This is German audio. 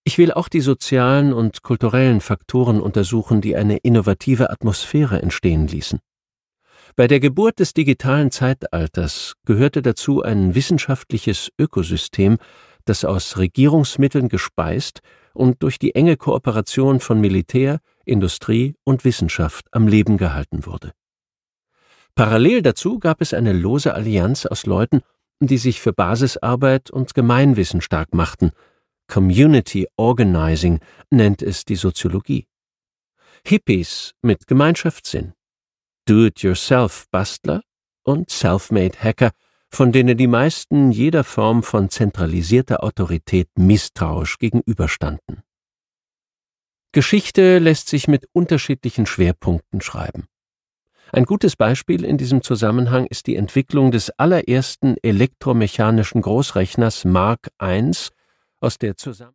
Ich will auch die sozialen und kulturellen Faktoren untersuchen, die eine innovative Atmosphäre entstehen ließen. Bei der Geburt des digitalen Zeitalters gehörte dazu ein wissenschaftliches Ökosystem, das aus Regierungsmitteln gespeist und durch die enge Kooperation von Militär, Industrie und Wissenschaft am Leben gehalten wurde. Parallel dazu gab es eine lose Allianz aus Leuten, die sich für Basisarbeit und Gemeinwissen stark machten. Community Organizing nennt es die Soziologie. Hippies mit Gemeinschaftssinn, Do-it-yourself-Bastler und Self-made Hacker, von denen die meisten jeder Form von zentralisierter Autorität misstrauisch gegenüberstanden. Geschichte lässt sich mit unterschiedlichen Schwerpunkten schreiben. Ein gutes Beispiel in diesem Zusammenhang ist die Entwicklung des allerersten elektromechanischen Großrechners Mark I aus der